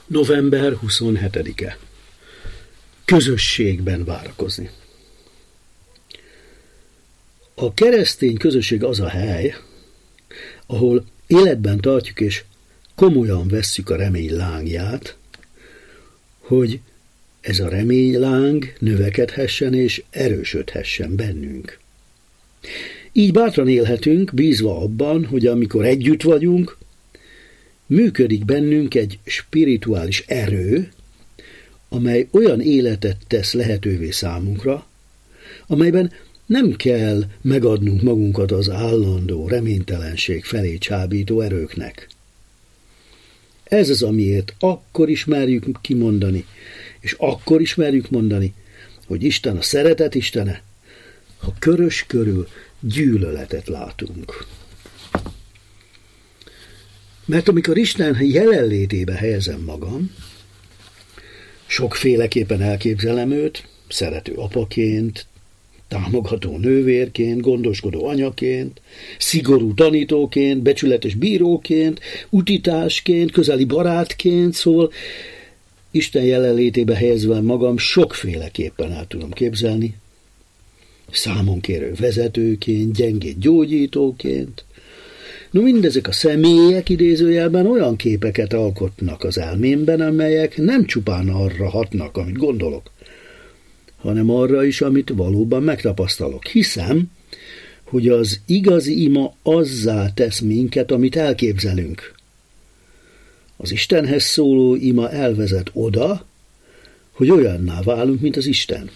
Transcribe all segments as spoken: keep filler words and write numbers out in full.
november huszonhetedike. Közösségben várakozni. A keresztény közösség az a hely, ahol életben tartjuk és komolyan vesszük a remény lángját, hogy ez a reményláng növekedhessen és erősödhessen bennünk. Így bátran élhetünk, bízva abban, hogy amikor együtt vagyunk, működik bennünk egy spirituális erő, amely olyan életet tesz lehetővé számunkra, amelyben nem kell megadnunk magunkat az állandó reménytelenség felé csábító erőknek. Ez az, amiért akkor ismerjük kimondani, és akkor ismerjük mondani, hogy Isten a szeretet Istene, ha körös körül gyűlöletet látunk. Mert amikor Isten jelenlétébe helyezem magam, sokféleképpen elképzelem őt, szerető apaként, támogató nővérként, gondoskodó anyaként, szigorú tanítóként, becsületes bíróként, utitásként, közeli barátként, szóval Isten jelenlétébe helyezve magam sokféleképpen el tudom képzelni, számonkérő vezetőként, gyengéd gyógyítóként. No, mindezek a személyek idézőjelben olyan képeket alkotnak az elmémben, amelyek nem csupán arra hatnak, amit gondolok, hanem arra is, amit valóban megtapasztalok. Hiszem, hogy az igazi ima azzá tesz minket, amit elképzelünk. Az Istenhez szóló ima elvezet oda, hogy olyanná válunk, mint az Isten.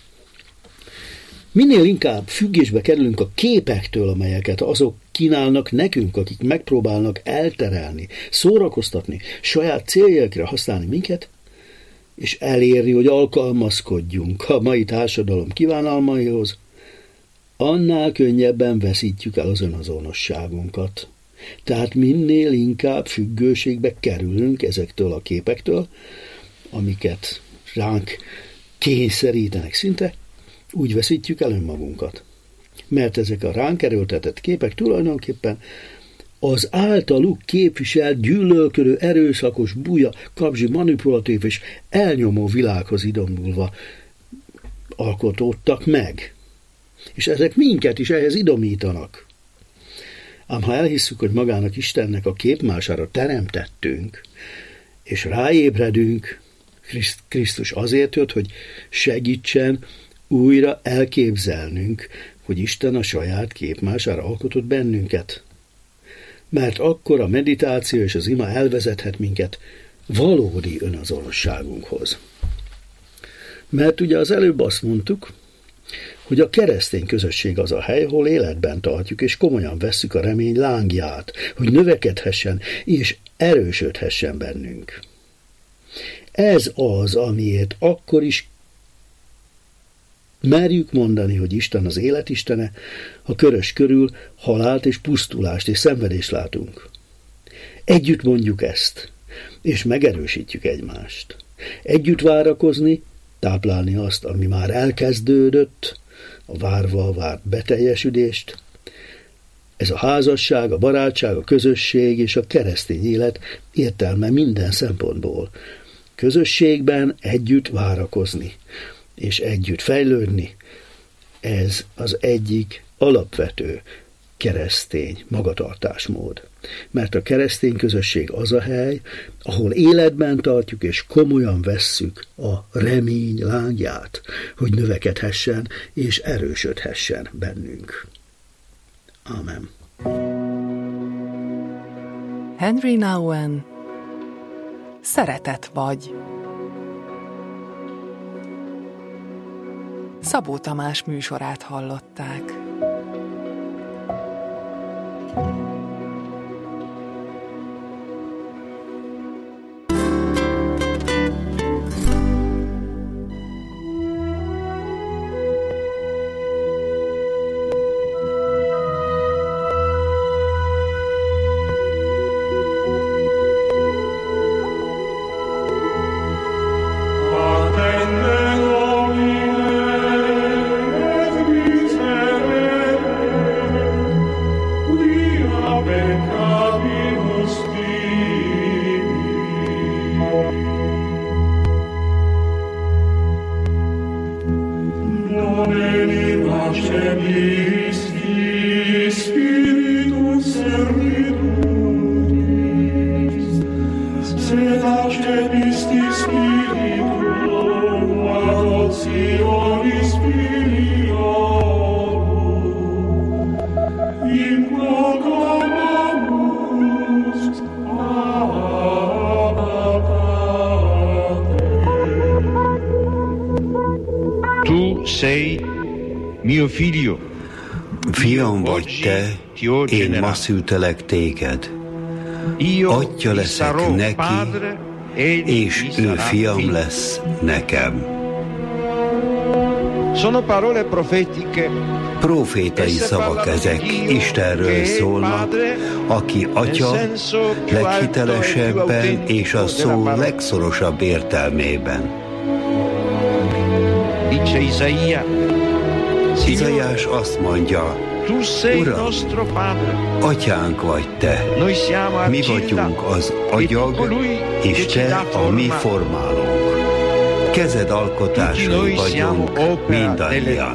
Minél inkább függésbe kerülünk a képektől, amelyeket azok kínálnak nekünk, akik megpróbálnak elterelni, szórakoztatni, saját céljaikra használni minket, és elérni, hogy alkalmazkodjunk a mai társadalom kívánalmaihoz, annál könnyebben veszítjük el az önazonosságunkat. Tehát minél inkább függőségbe kerülünk ezektől a képektől, amiket ránk kényszerítenek szinte, úgy veszítjük el önmagunkat. Mert ezek a ránk erőltetett képek tulajdonképpen az általuk képviselt gyűlölködő, erőszakos, buja, kapzsi, manipulatív és elnyomó világhoz idomulva alkotódtak meg. És ezek minket is ehhez idomítanak. Ám ha elhisszük, hogy magának Istennek a képmására teremtettünk, és ráébredünk, Krisztus azért jött, hogy segítsen újra elképzelnünk, hogy Isten a saját képmására alkotott bennünket. Mert akkor a meditáció és az ima elvezethet minket valódi önazonosságunkhoz. Mert ugye az előbb azt mondtuk, hogy a keresztény közösség az a hely, ahol életben tartjuk, és komolyan vesszük a remény lángját, hogy növekedhessen és erősödhessen bennünk. Ez az, amiért akkor is merjük mondani, hogy Isten az élet Istene, ha körös körül halált és pusztulást és szenvedést látunk. Együtt mondjuk ezt, és megerősítjük egymást. Együtt várakozni, táplálni azt, ami már elkezdődött, a várva várt beteljesülést. Ez a házasság, a barátság, a közösség és a keresztény élet értelme minden szempontból. Közösségben együtt várakozni, és együtt fejlődni, ez az egyik alapvető keresztény magatartásmód. Mert a keresztény közösség az a hely, ahol életben tartjuk és komolyan vesszük a remény lángját, hogy növekedhessen és erősödhessen bennünk. Ámen. Henry Nouwen, Szeretet vagy. Szabó Tamás műsorát hallották. Peccabimus tibi. Sei mio figlio. Fiam vagy te, én ma szültelek téged. Atya leszek neki, és ő fiam lesz nekem. Sono parole profetiche. Profétai szavak ezek, Istenről szólnak, aki atya leghitelesebben és a szó legszorosabb értelmében. Izaiás azt mondja, Uram, atyánk vagy te, mi vagyunk az agyag, és te a mi formálónk. Kezed alkotásai vagyunk mindannyian.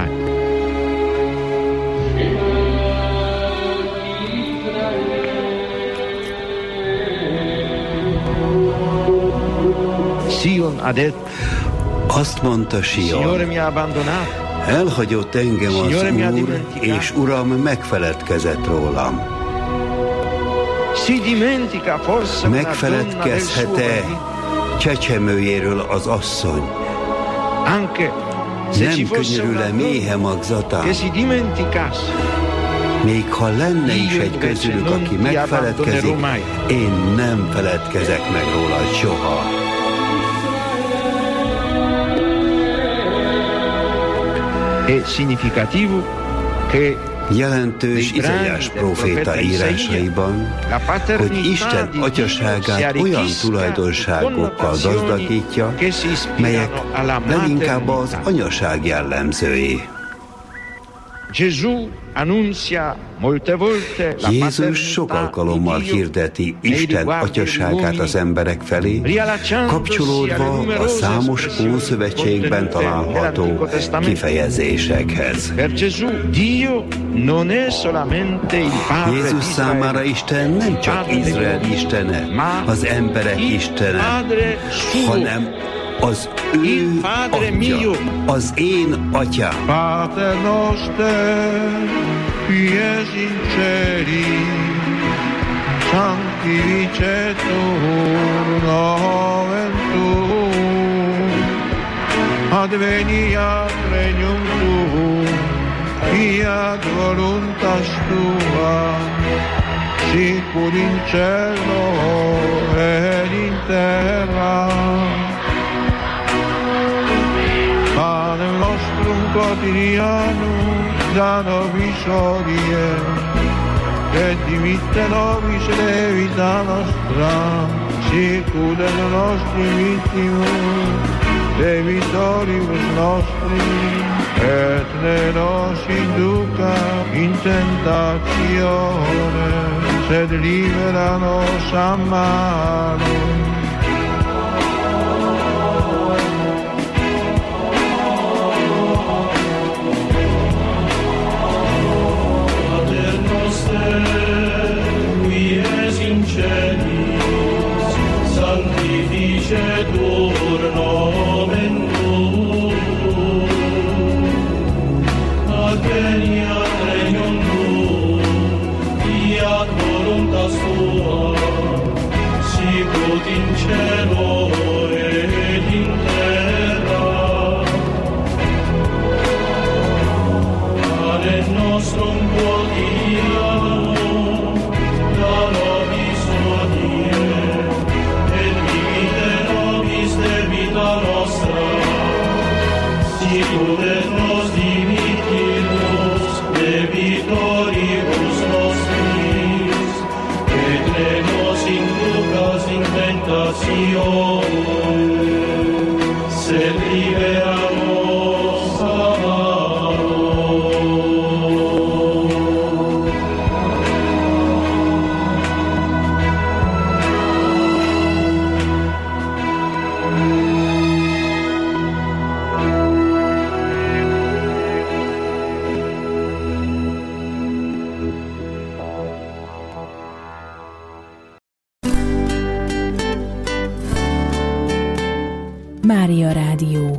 Azt mondta Sion, elhagyott engem az Úr, és Uram megfeledkezett rólam. Megfeledkezhet-e csecsemőjéről az asszony? Nem könyörül-e méhe magzatán? Még ha lenne is egy közülük, aki megfeledkezik, én nem feledkezek meg rólad soha. Jelentős Izaiás próféta írásaiban, hogy Isten atyaságát olyan tulajdonságokkal gazdagítja, melyek leginkább az anyaság jellemzői. Jézus sok alkalommal hirdeti Isten atyaságát az emberek felé, kapcsolódva a számos Ószövetségben található kifejezésekhez. Jézus számára Isten nem csak Izrael istene, az emberek istene, hanem az ő atya, az én atyám. Pater noster, qui es in celi, sanctificetur nomen tuum, adveniat regnum tuum, fiat voluntas tua, sicur in cielo et in terra. Panem nostrum quotidianum da nobis hodie, et dimitte nobis debita nostra, sicut et nostri vittimus debitoribus nostri, et ne nos induca in tentatione, sed libera nos a malo. Sanctificetur nomen tuum, adveniat regnum tuum, fiat voluntas tua, sicut in cielo et in terra. Panem nostrum quotidianum da nobis hodie, et dimitte nobis debita nostra, sicut et nos dimittimus debitoribus nostris, et ne nos inducas in tentatione, sed libera nos a malo. Mária Rádió.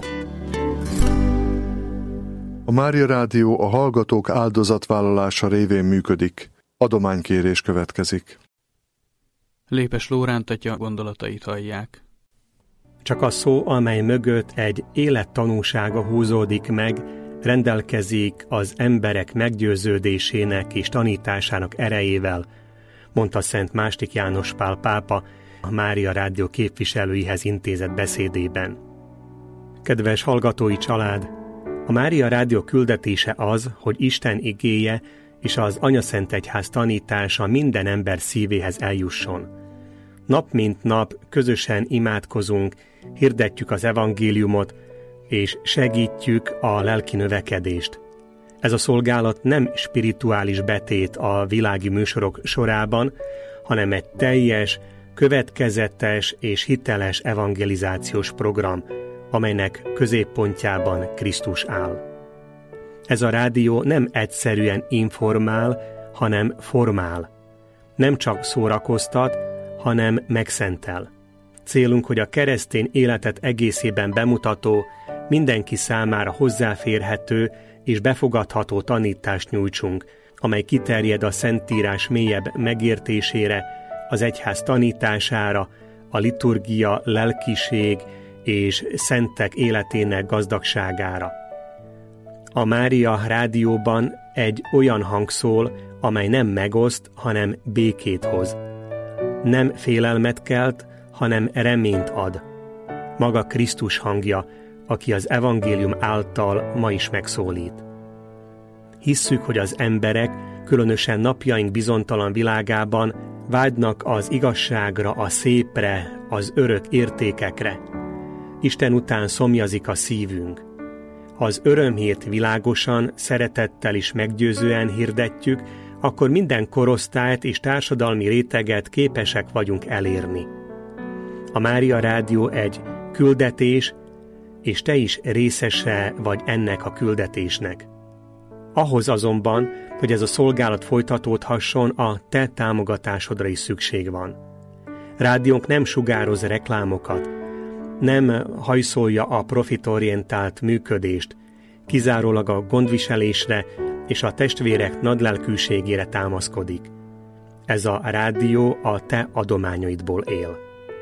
A Mária Rádió a hallgatók áldozatvállalása révén működik. Adománykérés következik. Lépes Lóránt atya gondolatait hallják. Csak a szó, amely mögött egy élettanúsága húzódik meg, rendelkezik az emberek meggyőződésének és tanításának erejével, mondta Szent második János Pál pápa a Mária Rádió képviselőihez intézett beszédében. Kedves hallgatói család! A Mária Rádió küldetése az, hogy Isten igéje és az Anyaszentegyház tanítása minden ember szívéhez eljusson. Nap mint nap közösen imádkozunk, hirdetjük az evangéliumot, és segítjük a lelki növekedést. Ez a szolgálat nem spirituális betét a világi műsorok sorában, hanem egy teljes, következetes és hiteles evangelizációs program, amelynek középpontjában Krisztus áll. Ez a rádió nem egyszerűen informál, hanem formál. Nem csak szórakoztat, hanem megszentel. Célunk, hogy a keresztény életet egészében bemutató, mindenki számára hozzáférhető és befogadható tanítást nyújtsunk, amely kiterjed a Szentírás mélyebb megértésére, az egyház tanítására, a liturgia, lelkiség és szentek életének gazdagságára. A Mária Rádióban egy olyan hang szól, amely nem megoszt, hanem békét hoz. Nem félelmet kelt, hanem reményt ad. Maga Krisztus hangja, aki az evangélium által ma is megszólít. Hisszük, hogy az emberek, különösen napjaink bizonytalan világában vágynak az igazságra, a szépre, az örök értékekre. Isten után szomjazik a szívünk. Ha az örömhírt világosan, szeretettel és meggyőzően hirdetjük, akkor minden korosztályt és társadalmi réteget képesek vagyunk elérni. A Mária Rádió egy küldetés, és te is részese vagy ennek a küldetésnek. Ahhoz azonban, hogy ez a szolgálat folytatódhasson, a te támogatásodra is szükség van. Rádiónk nem sugároz reklámokat, nem hajszolja a profitorientált működést, kizárólag a gondviselésre és a testvérek nagylelkűségére támaszkodik. Ez a rádió a te adományaidból él.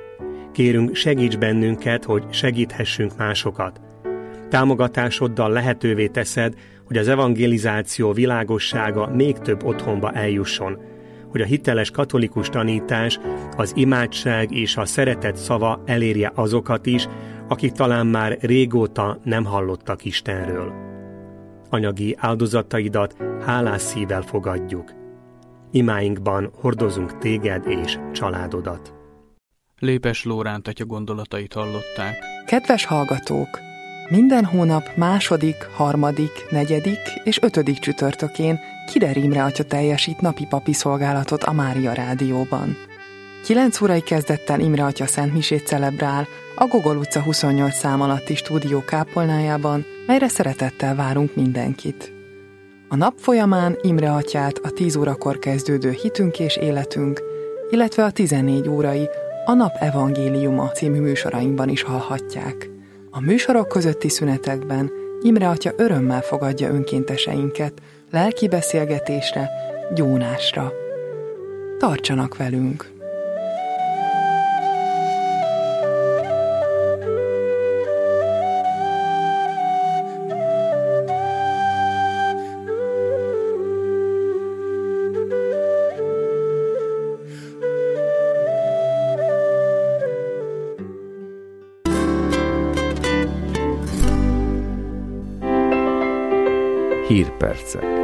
Kérünk, segíts bennünket, hogy segíthessünk másokat. Támogatásoddal lehetővé teszed, hogy az evangelizáció világossága még több otthonba eljusson, hogy a hiteles katolikus tanítás, az imádság és a szeretet szava elérje azokat is, akik talán már régóta nem hallottak Istenről. Anyagi áldozataidat hálás szívvel fogadjuk. Imáinkban hordozunk téged és családodat. Lépes Lóránt atya gondolatait hallották. Kedves hallgatók! Minden hónap második, harmadik, negyedik és ötödik csütörtökén Kider Imre atya teljesít napi papi szolgálatot a Mária Rádióban. kilenc órai kezdettel Imre atya szentmisét celebrál a Gogol utca huszonnyolc szám alatti stúdió kápolnájában, melyre szeretettel várunk mindenkit. A nap folyamán Imre atyát a tíz órakor kezdődő Hitünk és életünk, illetve a tizennégy órai a Nap Evangéliuma című műsorainkban is hallhatják. A műsorok közötti szünetekben Imre atya örömmel fogadja önkénteseinket lelki beszélgetésre, gyónásra. Tartsanak velünk! Hírpercek.